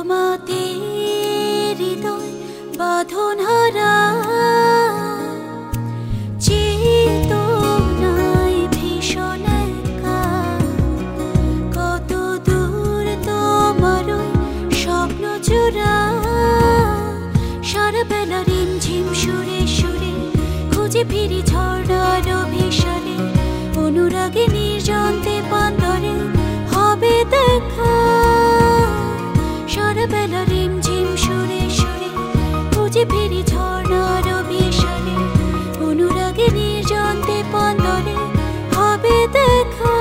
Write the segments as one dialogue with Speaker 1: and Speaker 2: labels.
Speaker 1: তোমাতে হৃদয় বাঁধন হারা চেতনায় ভীষণ একা কত দূর তোমার স্বপ্ন জোড়া সারা বেলা রিমঝিম সুরে সুরে খুঁজে ফিরি ঝর্ণার অভিসারে অনুরাগে নির্জন্তে পান্দরে হবে দেখা সারা বেলা রিমঝিম সুরে সুরে খুঁজে ফিরি ঝর্ণার অভিসারে অনুরাগে নির্জন্তে পান্দরে হবে দেখা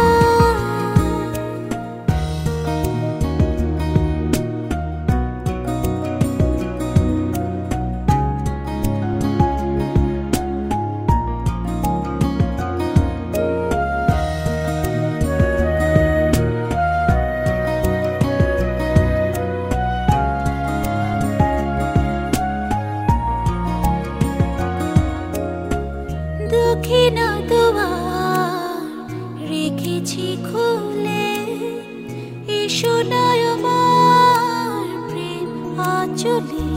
Speaker 1: দক্ষিণা দুয়ার রেখেছি খুলে এসো না আমার প্রেম আঁচলে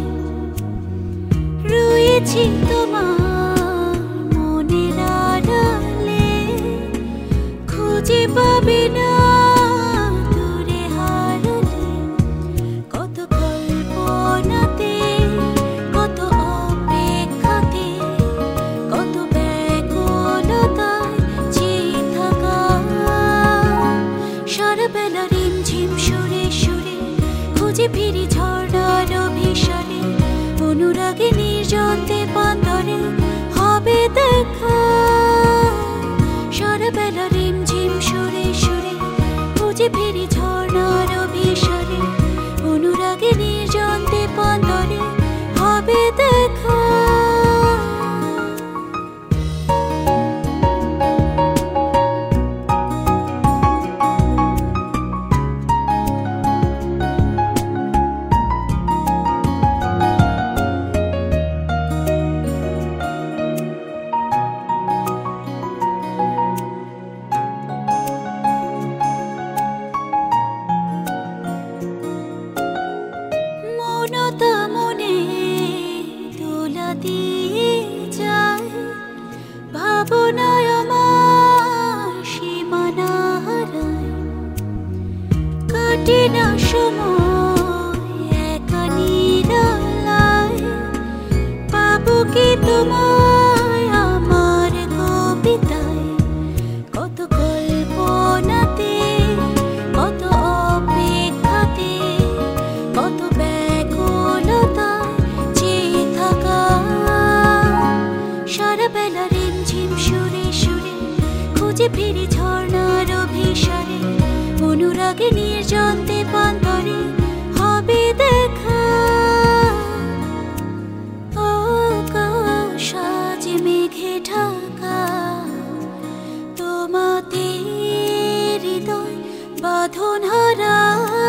Speaker 1: রয়েছি তোমার মনের আড়ালে খুঁজে পাবে না দূরে হারালে কত কল্পনাতে কত অপেক্ষাতে কত সারা বেলা রিমঝিম সুরে সুরে খুঁজে ফিরি ঝর্ণার অভিসারে অনুরাগে নির্জন্তে পান্দরে হবে দেখা সারা বেলা রিমঝিম সুরে সুরে খুঁজে ফিরি ঝর্ণার অভিসারে অনুরাগে নির্জন্তে পান্দরে হবে দেখা মনতা মনে দোলা দিয়ে যায় ভাবনায় আমার সীমানা হারায় কাটে না সময় একা নিরালায় পাবো কি তোমায় আমার কবিতায় কত কল্পনাতে কত অপেক্ষাতে কত ব্যাকুলতায় চেয়ে থাকা সারা বেলা রিমঝিম সুরে সুরে খুঁজে ফিরি ঝর্ণার অভিসারে অনুরাগে নির্জন্তে পান্দরে হবে দেখা আকাশ আজ মেঘে ঢাকা তোমাতে হৃদয় বাঁধন হারা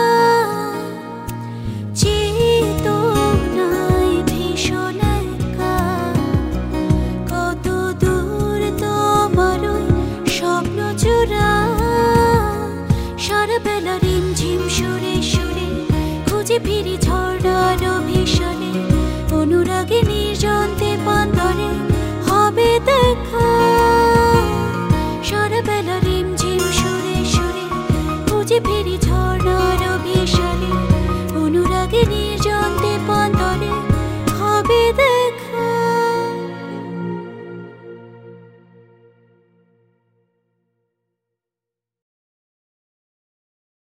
Speaker 1: চেতনায় ভীষণ একা কত দূর তোমার স্বপ্ন জোড়া সারা বেলা রিমঝিম সুরে সুরে খুঁজে ফিরি ঝর্ণার অভিসারে অনুরাগ